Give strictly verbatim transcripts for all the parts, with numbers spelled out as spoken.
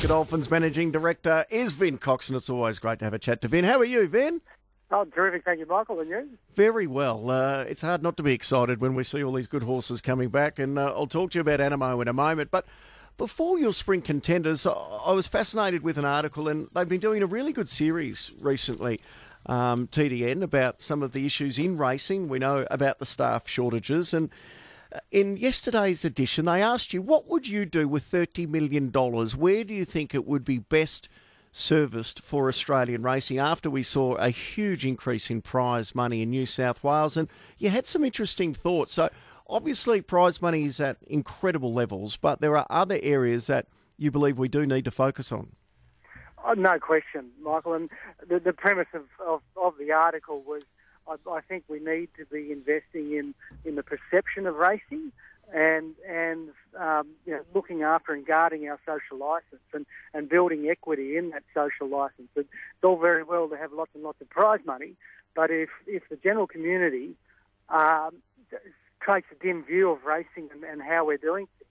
Godolphin's Managing Director is Vin Cox, and it's always great to have a chat to Vin. How are you, Vin? Oh, terrific. Thank you, Michael. And you? Very well. Uh, it's hard not to be excited when we see all these good horses coming back, and uh, I'll talk to you about Anamoe in a moment. But before your spring contenders, I I was fascinated with an article, and they've been doing a really good series recently, um, T D N, about some of the issues in racing. We know about the staff shortages, and in yesterday's edition, they asked you, what would you do with thirty million dollars? Where do you think it would be best serviced for Australian racing after we saw a huge increase in prize money in New South Wales? And you had some interesting thoughts. So obviously prize money is at incredible levels, but there are other areas that you believe we do need to focus on. Oh, no question, Michael. And the, the premise of, of, of the article was I, I think we need to be investing in, in the perception of racing and and um, you know, looking after and guarding our social licence and, and building equity in that social licence. It's all very well to have lots and lots of prize money, but if, if the general community um, takes a dim view of racing and, and how we're doing things,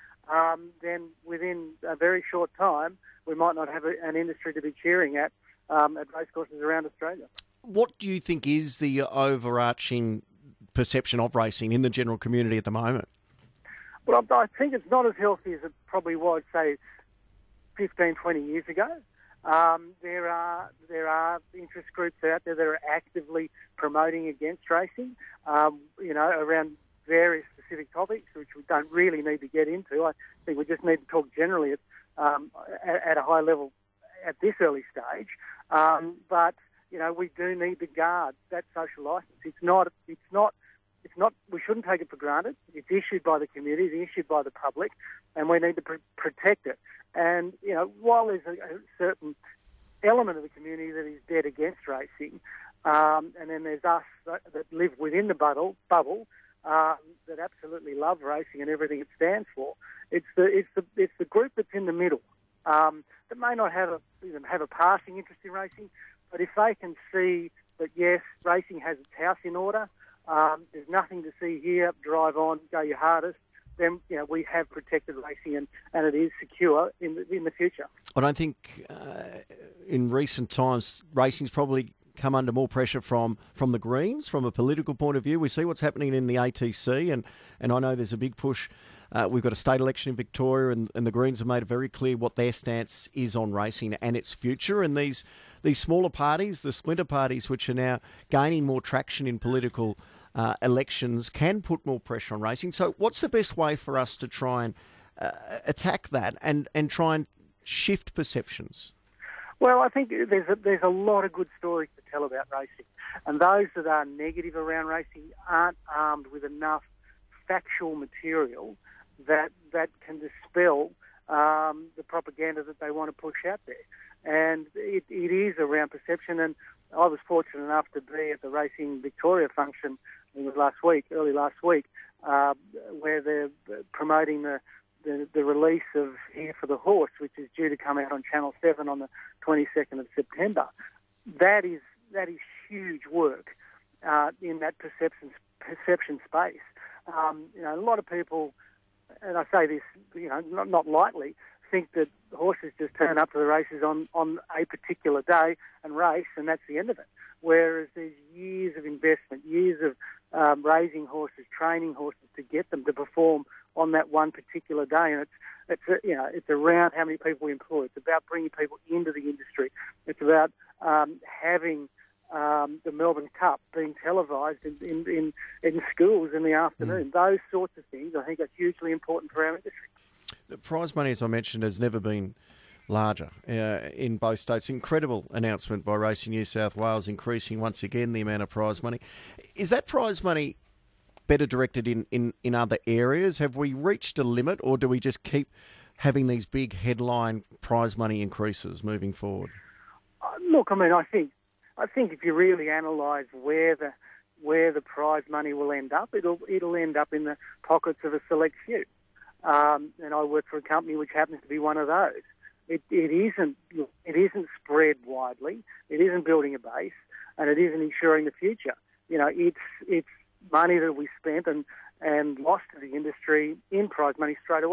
um, then within a very short time we might not have a, an industry to be cheering at um, at racecourses around Australia. What do you think is the overarching perception of racing in the general community at the moment? Well, I think it's not as healthy as it probably was, say, fifteen, twenty years ago. Um, there are there are interest groups out there that are actively promoting against racing, um, you know, around various specific topics, which we don't really need to get into. I think we just need to talk generally at, um, at, at a high level at this early stage. Um, but you know, we do need to guard that social licence. It's not, it's not, it's not, we shouldn't take it for granted. It's issued by the community, it's issued by the public, and we need to pr- protect it. And, you know, while there's a, a certain element of the community that is dead against racing, um, and then there's us that, that live within the bubble, bubble um, that absolutely love racing and everything it stands for, it's the, it's the, it's the group that's in the middle um, that may not have a, you know, have a passing interest in racing, but if they can see that, yes, racing has its house in order, um, there's nothing to see here, drive on, go your hardest, then you know we have protected racing and, and it is secure in the, in the future. I don't think uh, in recent times racing's probably come under more pressure from, from the Greens, from a political point of view. We see what's happening in the A T C, and, and I know there's a big push. Uh, we've got a state election in Victoria, and, and the Greens have made it very clear what their stance is on racing and its future. And these these smaller parties, the splinter parties, which are now gaining more traction in political uh, elections, can put more pressure on racing. So what's the best way for us to try and uh, attack that and, and try and shift perceptions? Well, I think there's a, there's a lot of good stories to tell about racing. And those that are negative around racing aren't armed with enough factual material that that can dispel um, the propaganda that they want to push out there. And it, it is around perception. And I was fortunate enough to be at the Racing Victoria function, I think it was last week, early last week, uh, where they're promoting the, the, the release of Here for the Horse, which is due to come out on Channel seven on the twenty-second of September. That is that is huge work uh, in that perception perception space. Um, you know, a lot of people, and I say this, you know, not, not lightly, think that horses just turn up to the races on, on a particular day and race, and that's the end of it. Whereas there's years of investment, years of um, raising horses, training horses to get them to perform on that one particular day, and it's it's a, you know it's around how many people we employ. It's about bringing people into the industry. It's about um, having Um, the Melbourne Cup being televised in, in, in, in schools in the afternoon. Mm. Those sorts of things I think are hugely important for our industry. The prize money, as I mentioned, has never been larger uh, in both states. Incredible announcement by Racing New South Wales, increasing once again the amount of prize money. Is that prize money better directed in, in, in other areas? Have we reached a limit, or do we just keep having these big headline prize money increases moving forward? Uh, look, I mean, I think I think if you really analyse where the where the prize money will end up, it'll it'll end up in the pockets of a select few. Um, and I work for a company which happens to be one of those. It, it isn't it isn't spread widely. It isn't building a base, and it isn't ensuring the future. You know, it's it's money that we spent and and lost to the industry in prize money straight away.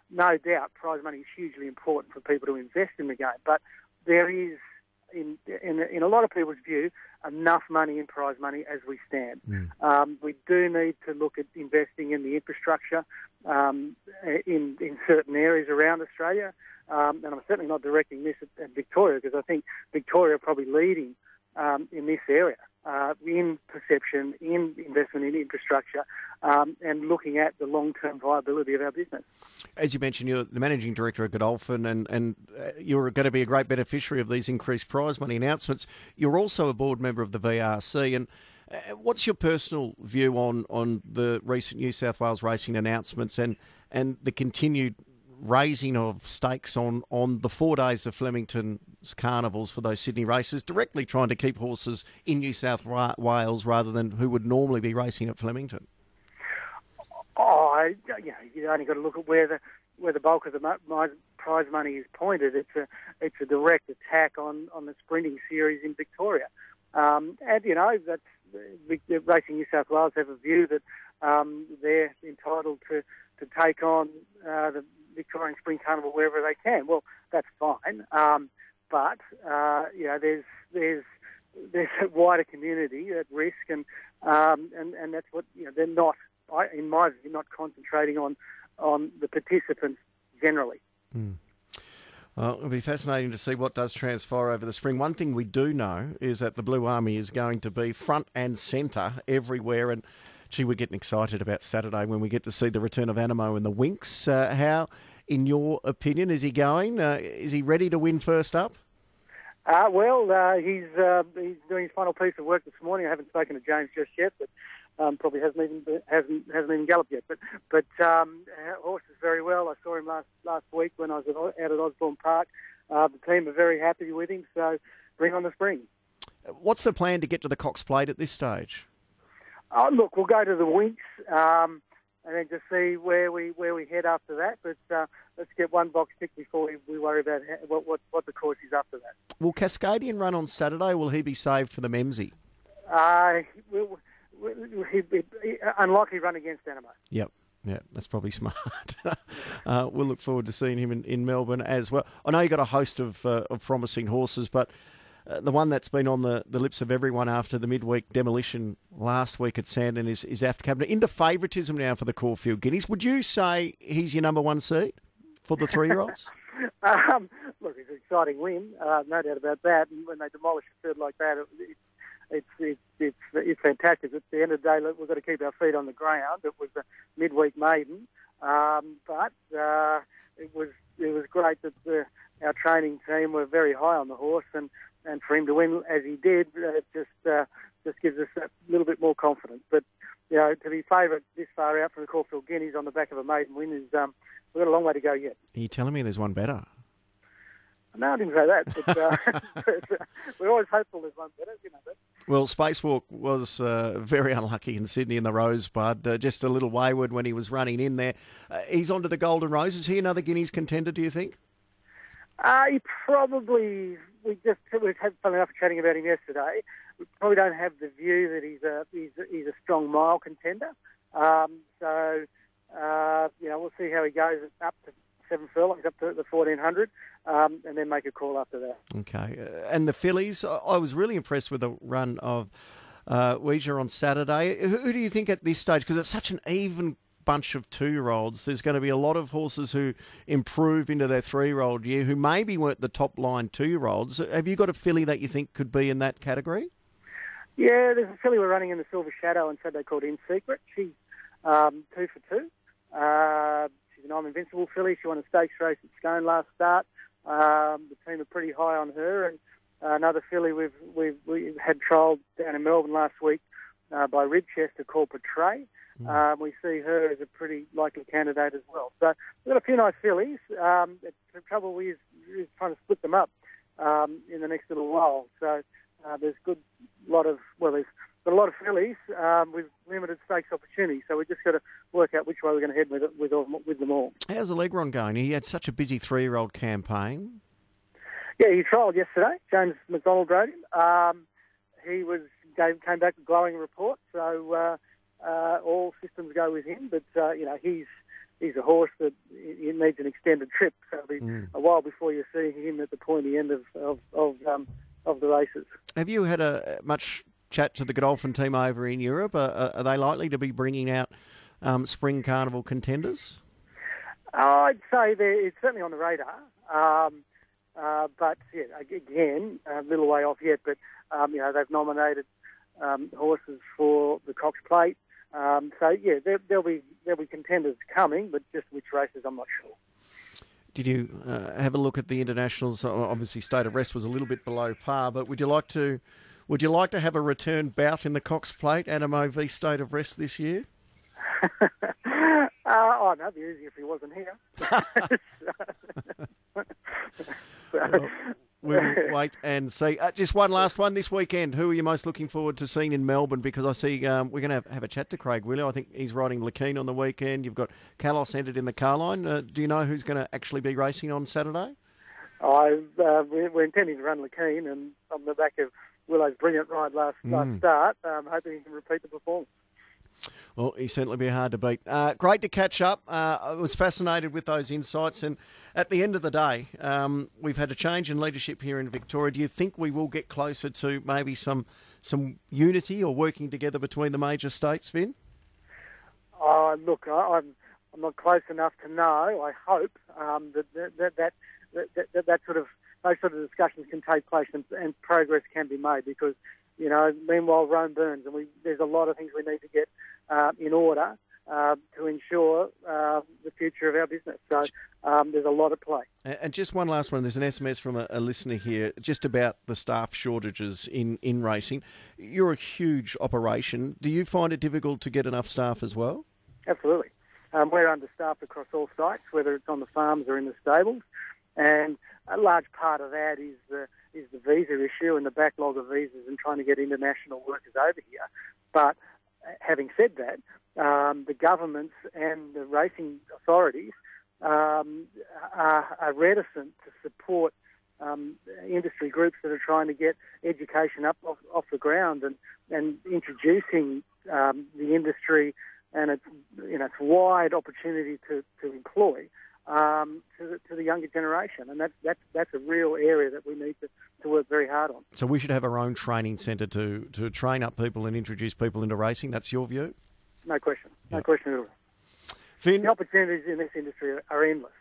no doubt prize money is hugely important for people to invest in the game, but there is, in in, in a lot of people's view, enough money in prize money as we stand. Mm. Um, we do need to look at investing in the infrastructure um, in in certain areas around Australia, um, and I'm certainly not directing this at, at Victoria, because I think Victoria are probably leading um, in this area. Uh, in perception, in investment in infrastructure, um, and looking at the long-term viability of our business. As you mentioned, you're the Managing Director at Godolphin, and, and uh, you're going to be a great beneficiary of these increased prize money announcements. You're also a board member of the V R C, and uh, what's your personal view on, on the recent New South Wales racing announcements and, and the continued raising of stakes on, on the four days of Flemington's carnivals for those Sydney races, directly trying to keep horses in New South Wales rather than who would normally be racing at Flemington? Oh, I, you know, you only got to look at where the where the bulk of the mo- my prize money is pointed. It's a it's a direct attack on, on the sprinting series in Victoria, um, and you know that's the, the Racing New South Wales have a view that um, they're entitled to to take on uh, the Victorian Spring Carnival wherever they can. Well, that's fine, um, but uh, you know, there's there's there's a wider community at risk, and um, and and that's what you know. They're not, I, in my view, not concentrating on on the participants generally. Mm. Well, it'll be fascinating to see what does transpire over the spring. One thing we do know is that the Blue Army is going to be front and centre everywhere, and gee, we're getting excited about Saturday when we get to see the return of Anamoe and the Winx. Uh, how, in your opinion, is he going? Uh, is he ready to win first up? Uh, well, uh, he's uh, he's doing his final piece of work this morning. I haven't spoken to James just yet, but um, probably hasn't even hasn't hasn't even galloped yet. But but um, horse is very well. I saw him last last week when I was at, out at Osborne Park. Uh, the team are very happy with him. So bring on the spring. What's the plan to get to the Cox Plate at this stage? Oh, look, we'll go to the Winx um, and then just see where we where we head after that. But uh, let's get one box ticked before we, we worry about how, what, what what the course is after that. Will Cascadian run on Saturday? Will he be saved for the Memsie? Uh, we, we, he, he, he, unlikely run against Anamoe. Yep. Yeah, that's probably smart. uh, we'll look forward to seeing him in, in Melbourne as well. I know you've got a host of, uh, of promising horses, but Uh, the one that's been on the, the lips of everyone after the midweek demolition last week at Sandon is, is Aft Cabinet. Into favouritism now for the Caulfield Guineas. Would you say he's your number one seed for the three-year-olds? um, look, it's an exciting win, uh, no doubt about that. And when they demolish a third like that, it, it's, it's, it's, it's fantastic. At the end of the day, look, we've got to keep our feet on the ground. It was a midweek maiden, um, but uh, it was it was great that the, our training team were very high on the horse, and And for him to win as he did, uh, it just uh, just gives us a little bit more confidence. But you know, to be favoured this far out from the Caulfield Guineas on the back of a maiden win is um, we've got a long way to go yet. Are you telling me there's one better? No, I didn't say that. But, uh, but, uh, we're always hopeful there's one better, you know. But. Well, Spacewalk was uh, very unlucky in Sydney in the Rosebud, uh, just a little wayward when he was running in there. Uh, he's on to the Golden Rose. Is he another Guineas contender, do you think? Uh, he probably, we just we had fun enough chatting about him yesterday. We probably don't have the view that he's a he's a, he's a strong mile contender. Um, so uh, you know, we'll see how he goes up to seven furlongs, up to the fourteen hundred, um, and then make a call after that. Okay, uh, and the fillies, I, I was really impressed with the run of uh, Ouija on Saturday. Who, who do you think at this stage? Because it's such an even bunch of two-year-olds. There's going to be a lot of horses who improve into their three-year-old year who maybe weren't the top-line two-year-olds. Have you got a filly that you think could be in that category? Yeah, there's a filly we're running in the Silver Shadow on Saturday called In Secret. She's um, two for two. Uh, she's an I'm Invincible filly. She won a stakes race at Scone last start. Um, the team are pretty high on her. And uh, another filly we've, we've, we had trialled down in Melbourne last week uh, by Ribchester called Portray. Mm. Um, we see her as a pretty likely candidate as well. So we've got a few nice fillies. Um, the trouble is, is trying to split them up um, in the next little while. So uh, there's good lot of well, there's got a lot of fillies um, with limited stakes opportunities. So we've just got to work out which way we're going to head with it, with all, with them all. How's Allegron going? He had such a busy three-year-old campaign. Yeah, he trialled yesterday. James McDonald rode him. Um, he was gave, came back with a glowing report. So. Uh, Uh, all systems go with him, but uh, you know he's he's a horse that he needs an extended trip. So it'll be Mm. a while before you see him at the pointy end of of of, um, of the races. Have you had a much chat to the Godolphin team over in Europe? Are, are they likely to be bringing out um, spring carnival contenders? I'd say they're, it's certainly on the radar. Um, uh, but yeah, again, a little way off yet. But um, you know, they've nominated um, horses for the Cox Plate. Um, so yeah, there, there'll be there'll be contenders coming, but just which races, I'm not sure. Did you uh, have a look at the internationals? Obviously, State of Rest was a little bit below par, but would you like to would you like to have a return bout in the Cox Plate, Anamoe v State of Rest this year? uh, oh, no, it'd be easier if he wasn't here. Well, we'll wait and see. Uh, just one last one this weekend. Who are you most looking forward to seeing in Melbourne? Because I see um, we're going to have, have a chat to Craig Wheeler. I think he's riding Lakeen on the weekend. You've got Kalos entered in the Carline. Uh, do you know who's going to actually be racing on Saturday? I uh, we're, we're intending to run Lakeen, and on the back of Willow's brilliant ride last, Mm. last start, um, hoping he can repeat the performance. Well, he'll certainly be hard to beat. Uh, great to catch up. Uh, I was fascinated with those insights. And at the end of the day, um, we've had a change in leadership here in Victoria. Do you think we will get closer to maybe some some unity or working together between the major states, Vin? Uh, look, I, I'm I'm not close enough to know. I hope um, that, that, that, that, that, that that sort of those sort of discussions can take place and, and progress can be made, because, you know, meanwhile Rome burns, and we, there's a lot of things we need to get uh, in order uh, to ensure uh, the future of our business. So um, there's a lot at play. And just one last one. There's an S M S from a, a listener here just about the staff shortages in, in racing. You're a huge operation. Do you find it difficult to get enough staff as well? Absolutely. Um, we're understaffed across all sites, whether it's on the farms or in the stables. And a large part of that is the is the visa issue and the backlog of visas and trying to get international workers over here. But having said that, um, the governments and the racing authorities um, are, are reticent to support um, industry groups that are trying to get education up off, off the ground and, and introducing um, the industry and its, you know, its wide opportunity to, to employ Um, to, the, to the younger generation, and that's that's that's a real area that we need to, to work very hard on. So we should have our own training centre to, to train up people and introduce people into racing. That's your view? No question, no Yep. question at all. Finn? The opportunities in this industry are, are endless.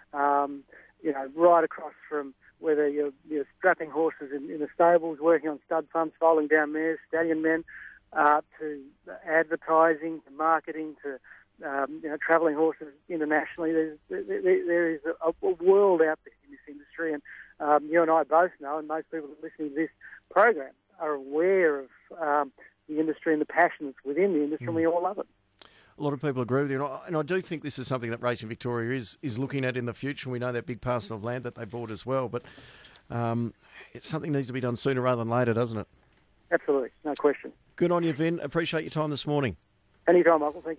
Um, you know, right across from whether you're, you're strapping horses in, in the stables, working on stud farms, foaling down mares, stallion men, uh, to advertising, to marketing, to Um, you know, travelling horses internationally. There's, there, there is a, a world out there in this industry, and um, you and I both know, and most people that are listening to this program are aware of um, the industry and the passion that's within the industry, mm. and we all love it. A lot of people agree with you, and I, and I do think this is something that Racing Victoria is is looking at in the future. We know that big parcel of land that they bought as well, but um, it's something that needs to be done sooner rather than later, doesn't it? Absolutely, no question. Good on you, Vin. Appreciate your time this morning. Anytime, Michael. Thank you.